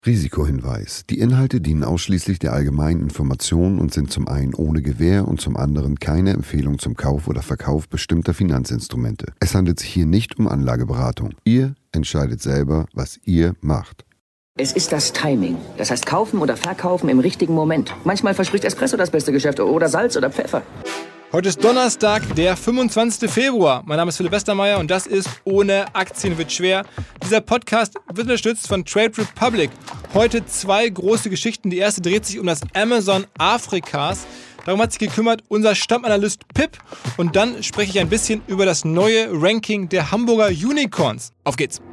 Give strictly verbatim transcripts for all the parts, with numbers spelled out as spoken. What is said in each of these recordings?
Risikohinweis. Die Inhalte dienen ausschließlich der allgemeinen Information und sind zum einen ohne Gewähr und zum anderen keine Empfehlung zum Kauf oder Verkauf bestimmter Finanzinstrumente. Es handelt sich hier nicht um Anlageberatung. Ihr entscheidet selber, was ihr macht. Es ist das Timing. Das heißt kaufen oder verkaufen im richtigen Moment. Manchmal verspricht Espresso das beste Geschäft oder Salz oder Pfeffer. Heute ist Donnerstag, der fünfundzwanzigster Februar. Mein Name ist Philipp Westermeier und das ist Ohne Aktien wird schwer. Dieser Podcast wird unterstützt von Trade Republic. Heute zwei große Geschichten. Die erste dreht sich um das Amazon Afrikas. Darum hat sich gekümmert unser Stammanalyst Pip. Und dann spreche ich ein bisschen über das neue Ranking der Hamburger Unicorns. Auf geht's!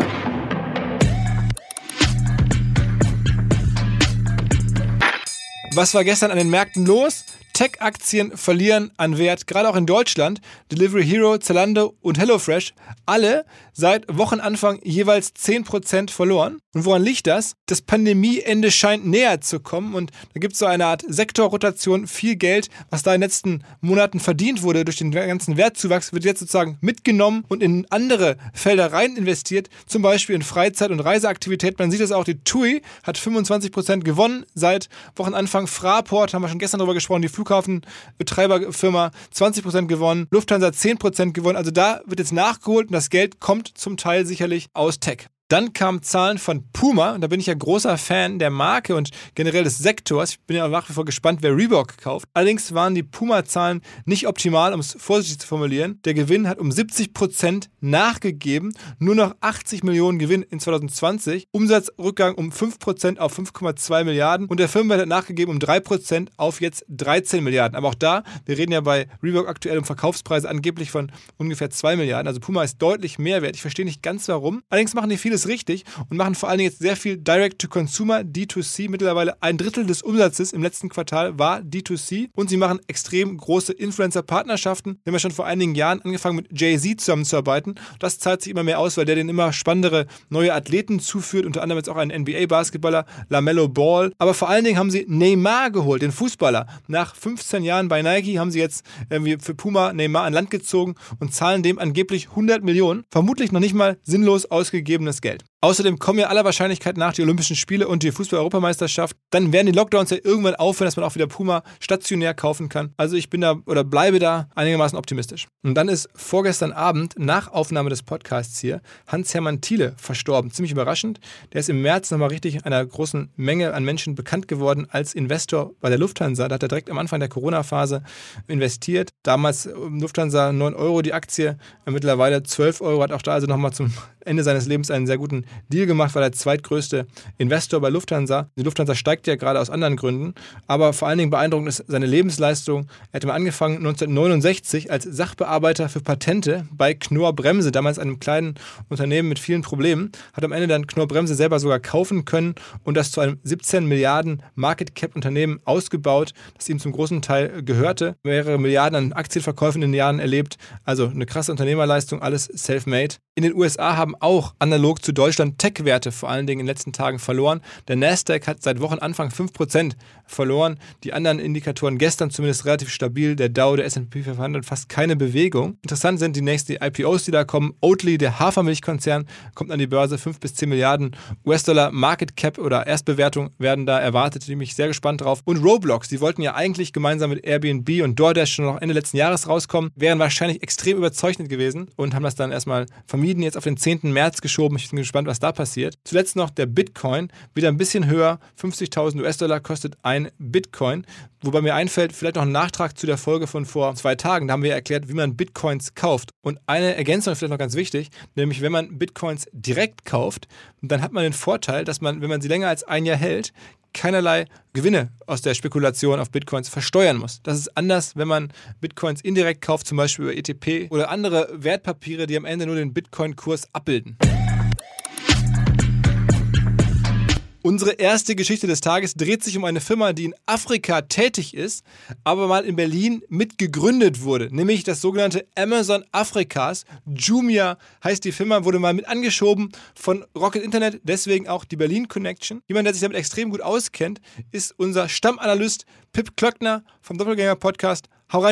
Was war gestern an den Märkten los? Tech-Aktien verlieren an Wert, gerade auch in Deutschland. Delivery Hero, Zalando und HelloFresh, alle seit Wochenanfang jeweils zehn Prozent verloren. Und woran liegt das? Das Pandemieende scheint näher zu kommen und da gibt es so eine Art Sektorrotation. Viel Geld, was da in den letzten Monaten verdient wurde durch den ganzen Wertzuwachs, wird jetzt sozusagen mitgenommen und in andere Felder rein investiert, zum Beispiel in Freizeit- und Reiseaktivität. Man sieht das auch, die T U I hat fünfundzwanzig Prozent gewonnen seit Wochenanfang. Fraport, haben wir schon gestern darüber gesprochen, die Flughafenbetreiberfirma zwanzig Prozent gewonnen, Lufthansa zehn Prozent gewonnen. Also da wird jetzt nachgeholt und das Geld kommt zum Teil sicherlich aus Tech. Dann kamen Zahlen von Puma und da bin ich ja großer Fan der Marke und generell des Sektors. Ich bin ja nach wie vor gespannt, wer Reebok kauft. Allerdings waren die Puma-Zahlen nicht optimal, um es vorsichtig zu formulieren. Der Gewinn hat um siebzig Prozent nachgegeben, nur noch achtzig Millionen Gewinn in zwanzig zwanzig. Umsatzrückgang um fünf Prozent auf fünf Komma zwei Milliarden und der Firmenwert hat nachgegeben um drei Prozent auf jetzt dreizehn Milliarden. Aber auch da, wir reden ja bei Reebok aktuell um Verkaufspreise angeblich von ungefähr zwei Milliarden. Also Puma ist deutlich mehr wert. Ich verstehe nicht ganz warum. Allerdings machen die vieles richtig und machen vor allen Dingen jetzt sehr viel Direct-to-Consumer, D zwei C. Mittlerweile ein Drittel des Umsatzes im letzten Quartal war D zwei C und sie machen extrem große Influencer-Partnerschaften. Wir haben ja schon vor einigen Jahren angefangen mit Jay-Z zusammenzuarbeiten. Das zahlt sich immer mehr aus, weil der den immer spannendere neue Athleten zuführt, unter anderem jetzt auch einen N B A-Basketballer, LaMelo Ball. Aber vor allen Dingen haben sie Neymar geholt, den Fußballer. Nach fünfzehn Jahren bei Nike haben sie jetzt irgendwie für Puma Neymar an Land gezogen und zahlen dem angeblich hundert Millionen. Vermutlich noch nicht mal sinnlos ausgegebenes Geld. Außerdem kommen ja aller Wahrscheinlichkeit nach die Olympischen Spiele und die Fußball-Europameisterschaft. Dann werden die Lockdowns ja irgendwann aufhören, dass man auch wieder Puma stationär kaufen kann. Also ich bin da oder bleibe da einigermaßen optimistisch. Und dann ist vorgestern Abend, nach Aufnahme des Podcasts hier, Hans-Hermann Thiele verstorben. Ziemlich überraschend. Der ist im März nochmal richtig einer großen Menge an Menschen bekannt geworden als Investor bei der Lufthansa. Da hat er direkt am Anfang der Corona-Phase investiert. Damals Lufthansa neun Euro die Aktie, mittlerweile zwölf Euro. Hat auch da also nochmal zum Ende seines Lebens einen sehr guten Deal gemacht, war der zweitgrößte Investor bei Lufthansa. Die Lufthansa steigt ja gerade aus anderen Gründen, aber vor allen Dingen beeindruckend ist seine Lebensleistung. Er hatte mal angefangen neunzehnhundertneunundsechzig als Sachbearbeiter für Patente bei Knorr Bremse, damals einem kleinen Unternehmen mit vielen Problemen, hat am Ende dann Knorr Bremse selber sogar kaufen können und das zu einem siebzehn Milliarden Market Cap Unternehmen ausgebaut, das ihm zum großen Teil gehörte. Mehrere Milliarden an Aktienverkäufen in den Jahren erlebt, also eine krasse Unternehmerleistung, alles self-made. In den U S A haben auch analog zu Deutschland Tech-Werte vor allen Dingen in den letzten Tagen verloren. Der Nasdaq hat seit Wochenanfang fünf Prozent verloren. Die anderen Indikatoren gestern zumindest relativ stabil. Der Dow, der S und P fünfhundert fast keine Bewegung. Interessant sind die nächsten I P Os, die da kommen. Oatly, der Hafermilchkonzern, kommt an die Börse. fünf bis zehn Milliarden U S-Dollar Market Cap oder Erstbewertung werden da erwartet. Da bin ich sehr gespannt drauf. Und Roblox, die wollten ja eigentlich gemeinsam mit Airbnb und DoorDash schon noch Ende letzten Jahres rauskommen, wären wahrscheinlich extrem überzeugend gewesen und haben das dann erstmal vermieden, jetzt auf den zehnten März geschoben. Ich bin gespannt, was da passiert. Zuletzt noch der Bitcoin, wieder ein bisschen höher. fünfzigtausend U S-Dollar kostet ein Bitcoin. Wobei mir einfällt, vielleicht noch ein Nachtrag zu der Folge von vor zwei Tagen. Da haben wir ja erklärt, wie man Bitcoins kauft. Und eine Ergänzung ist vielleicht noch ganz wichtig, nämlich wenn man Bitcoins direkt kauft, dann hat man den Vorteil, dass man, wenn man sie länger als ein Jahr hält, keinerlei Gewinne aus der Spekulation auf Bitcoins versteuern muss. Das ist anders, wenn man Bitcoins indirekt kauft, zum Beispiel über E T P oder andere Wertpapiere, die am Ende nur den Bitcoin-Kurs abbilden. Unsere erste Geschichte des Tages dreht sich um eine Firma, die in Afrika tätig ist, aber mal in Berlin mitgegründet wurde, nämlich das sogenannte Amazon Afrikas. Jumia heißt die Firma, wurde mal mit angeschoben von Rocket Internet, deswegen auch die Berlin Connection. Jemand, der sich damit extrem gut auskennt, ist unser Stammanalyst Pip Klöckner vom Doppelgänger Podcast. Hau rein, Pip.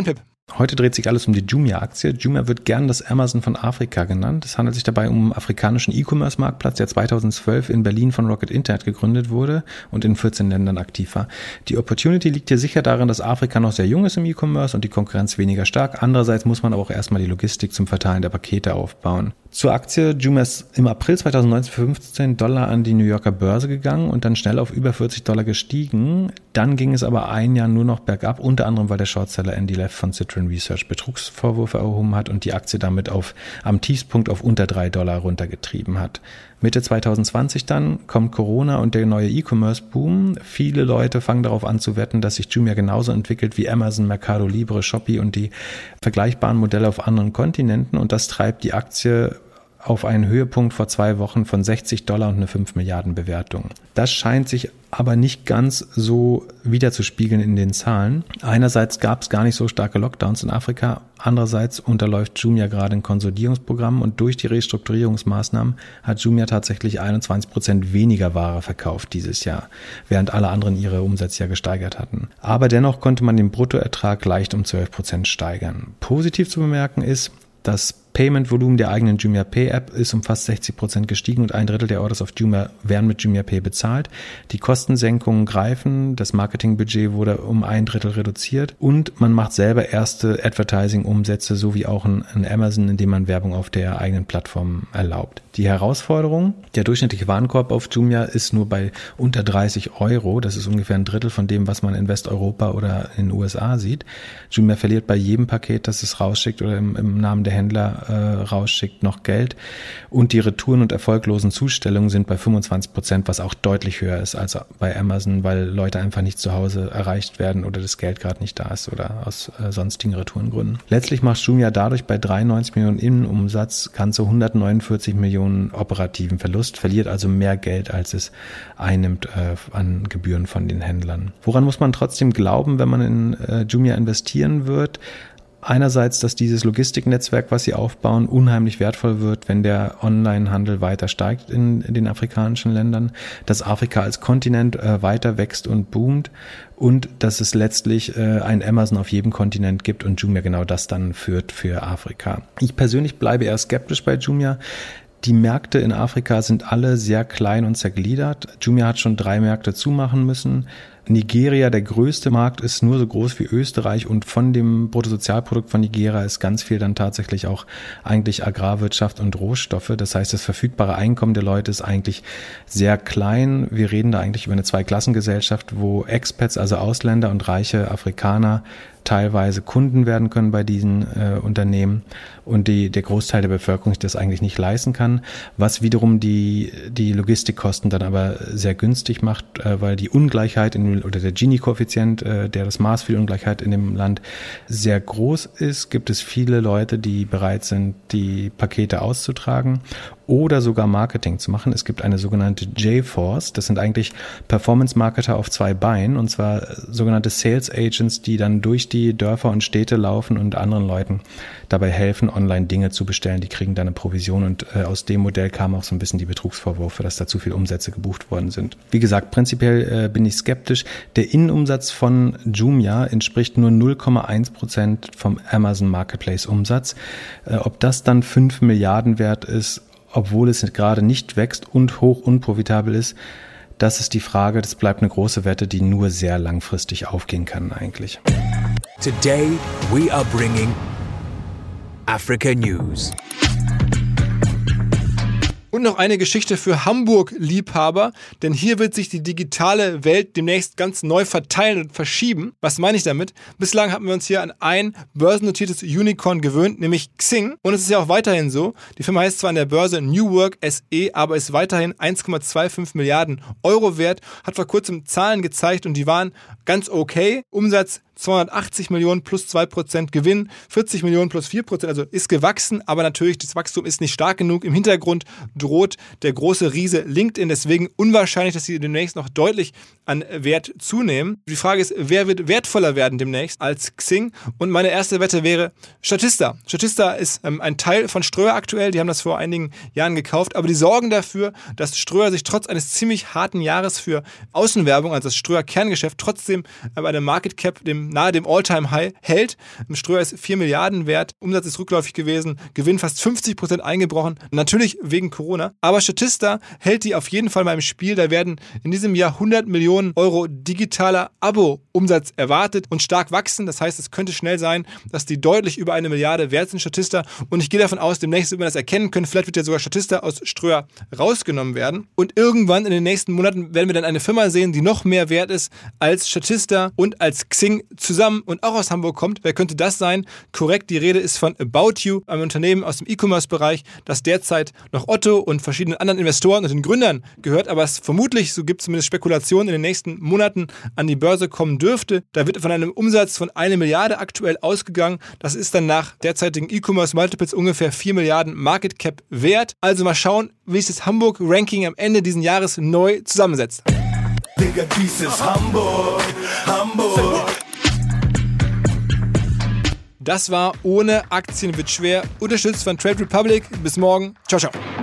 Heute dreht sich alles um die Jumia-Aktie. Jumia wird gern das Amazon von Afrika genannt. Es handelt sich dabei um einen afrikanischen E-Commerce-Marktplatz, der zweitausendzwölf in Berlin von Rocket Internet gegründet wurde und in vierzehn Ländern aktiv war. Die Opportunity liegt hier sicher darin, dass Afrika noch sehr jung ist im E-Commerce und die Konkurrenz weniger stark. Andererseits muss man aber auch erstmal die Logistik zum Verteilen der Pakete aufbauen. Zur Aktie. Jumia ist im April zweitausendneunzehn für fünfzehn Dollar an die New Yorker Börse gegangen und dann schnell auf über vierzig Dollar gestiegen. Dann ging es aber ein Jahr nur noch bergab, unter anderem weil der Shortseller Andy Leff von Citron Research Betrugsvorwürfe erhoben hat und die Aktie damit auf am Tiefstpunkt auf unter drei Dollar runtergetrieben hat. Mitte zweitausendzwanzig dann kommt Corona und der neue E-Commerce-Boom. Viele Leute fangen darauf an zu wetten, dass sich Jumia genauso entwickelt wie Amazon, Mercado Libre, Shopee und die vergleichbaren Modelle auf anderen Kontinenten und das treibt die Aktie auf einen Höhepunkt vor zwei Wochen von sechzig Dollar und eine fünf Milliarden Bewertung. Das scheint sich aber nicht ganz so wiederzuspiegeln in den Zahlen. Einerseits gab es gar nicht so starke Lockdowns in Afrika, andererseits unterläuft Jumia gerade ein Konsolidierungsprogramm und durch die Restrukturierungsmaßnahmen hat Jumia tatsächlich einundzwanzig Prozent weniger Ware verkauft dieses Jahr, während alle anderen ihre Umsätze ja gesteigert hatten. Aber dennoch konnte man den Bruttoertrag leicht um zwölf Prozent steigern. Positiv zu bemerken ist, das Payment-Volumen der eigenen Jumia Pay-App ist um fast sechzig Prozent gestiegen und ein Drittel der Orders auf Jumia werden mit Jumia Pay bezahlt. Die Kostensenkungen greifen, das Marketingbudget wurde um ein Drittel reduziert und man macht selber erste Advertising-Umsätze sowie auch ein, ein Amazon, in dem man Werbung auf der eigenen Plattform erlaubt. Die Herausforderung, der durchschnittliche Warenkorb auf Jumia ist nur bei unter dreißig Euro. Das ist ungefähr ein Drittel von dem, was man in Westeuropa oder in den U S A sieht. Jumia verliert bei jedem Paket, das es rausschickt oder im, im Namen der Händler äh, rausschickt, noch Geld. Und die Retouren und erfolglosen Zustellungen sind bei fünfundzwanzig Prozent, was auch deutlich höher ist als bei Amazon, weil Leute einfach nicht zu Hause erreicht werden oder das Geld gerade nicht da ist oder aus äh, sonstigen Retourengründen. Letztlich macht Jumia dadurch bei dreiundneunzig Millionen Innenumsatz ganze hundertneunundvierzig Millionen operativen Verlust, verliert also mehr Geld, als es einnimmt äh, an Gebühren von den Händlern. Woran muss man trotzdem glauben, wenn man in äh, Jumia investieren wird? Einerseits, dass dieses Logistiknetzwerk, was sie aufbauen, unheimlich wertvoll wird, wenn der Onlinehandel weiter steigt in, in den afrikanischen Ländern, dass Afrika als Kontinent äh, weiter wächst und boomt und dass es letztlich äh, ein Amazon auf jedem Kontinent gibt und Jumia genau das dann führt für Afrika. Ich persönlich bleibe eher skeptisch bei Jumia. Die Märkte in Afrika sind alle sehr klein und zergliedert. Jumia hat schon drei Märkte zumachen müssen. Nigeria, der größte Markt, ist nur so groß wie Österreich und von dem Bruttosozialprodukt von Nigeria ist ganz viel dann tatsächlich auch eigentlich Agrarwirtschaft und Rohstoffe. Das heißt, das verfügbare Einkommen der Leute ist eigentlich sehr klein. Wir reden da eigentlich über eine Zweiklassengesellschaft, wo Expats, also Ausländer und reiche Afrikaner teilweise Kunden werden können bei diesen äh, Unternehmen und die, der Großteil der Bevölkerung sich das eigentlich nicht leisten kann, was wiederum die, die Logistikkosten dann aber sehr günstig macht, äh, weil die Ungleichheit in, oder der Gini-Koeffizient, äh, der das Maß für die Ungleichheit in dem Land sehr groß ist, gibt es viele Leute, die bereit sind, die Pakete auszutragen oder sogar Marketing zu machen. Es gibt eine sogenannte J-Force, das sind eigentlich Performance-Marketer auf zwei Beinen, und zwar sogenannte Sales Agents, die dann durch die Dörfer und Städte laufen und anderen Leuten dabei helfen, online Dinge zu bestellen. Die kriegen dann eine Provision und äh, aus dem Modell kamen auch so ein bisschen die Betrugsvorwürfe, dass da zu viel Umsätze gebucht worden sind. Wie gesagt, prinzipiell äh, bin ich skeptisch. Der Innenumsatz von Jumia entspricht nur null Komma eins Prozent vom Amazon Marketplace Umsatz. Äh, ob das dann fünf Milliarden wert ist, obwohl es gerade nicht wächst und hoch unprofitabel ist, das ist die Frage. Das bleibt eine große Wette, die nur sehr langfristig aufgehen kann eigentlich. Today we are bringing Africa News. Und noch eine Geschichte für Hamburg-Liebhaber, denn hier wird sich die digitale Welt demnächst ganz neu verteilen und verschieben. Was meine ich damit? Bislang haben wir uns hier an ein börsennotiertes Unicorn gewöhnt, nämlich Xing. Und es ist ja auch weiterhin so. Die Firma heißt zwar an der Börse New Work S E, aber ist weiterhin eins Komma fünfundzwanzig Milliarden Euro wert, hat vor kurzem Zahlen gezeigt und die waren ganz okay. Umsatz zweihundertachtzig Millionen plus zwei Prozent Gewinn, vierzig Millionen plus vier Prozent, also ist gewachsen, aber natürlich das Wachstum ist nicht stark genug. Im Hintergrund droht droht der große Riese LinkedIn. Deswegen unwahrscheinlich, dass sie demnächst noch deutlich an Wert zunehmen. Die Frage ist, wer wird wertvoller werden demnächst als Xing? Und meine erste Wette wäre Statista. Statista ist ähm, ein Teil von Ströer aktuell. Die haben das vor einigen Jahren gekauft. Aber die sorgen dafür, dass Ströer sich trotz eines ziemlich harten Jahres für Außenwerbung, also das Ströer Kerngeschäft, trotzdem bei einem Market Cap dem, nahe dem All-Time-High hält. Ströer ist vier Milliarden wert. Umsatz ist rückläufig gewesen. Gewinn fast fünfzig Prozent eingebrochen. Natürlich wegen Corona. Aber Statista hält die auf jeden Fall mal im Spiel. Da werden in diesem Jahr hundert Millionen Euro digitaler Abo-Umsatz erwartet und stark wachsen. Das heißt, es könnte schnell sein, dass die deutlich über eine Milliarde wert sind, Statista. Und ich gehe davon aus, demnächst wird man das erkennen können. Vielleicht wird ja sogar Statista aus Ströer rausgenommen werden. Und irgendwann in den nächsten Monaten werden wir dann eine Firma sehen, die noch mehr wert ist als Statista und als Xing zusammen und auch aus Hamburg kommt. Wer könnte das sein? Korrekt, die Rede ist von About You, einem Unternehmen aus dem E-Commerce-Bereich, das derzeit noch Otto und verschiedenen anderen Investoren und den Gründern gehört, aber es vermutlich, so gibt es zumindest Spekulationen, in den nächsten Monaten an die Börse kommen dürfte. Da wird von einem Umsatz von eine Milliarde aktuell ausgegangen. Das ist dann nach derzeitigen E-Commerce-Multiples ungefähr vier Milliarden Market Cap wert. Also mal schauen, wie sich das Hamburg-Ranking am Ende dieses Jahres neu zusammensetzt. Digga, dies ist Hamburg, Hamburg. Das war Ohne Aktien wird schwer, unterstützt von Trade Republic. Bis morgen. Ciao, ciao.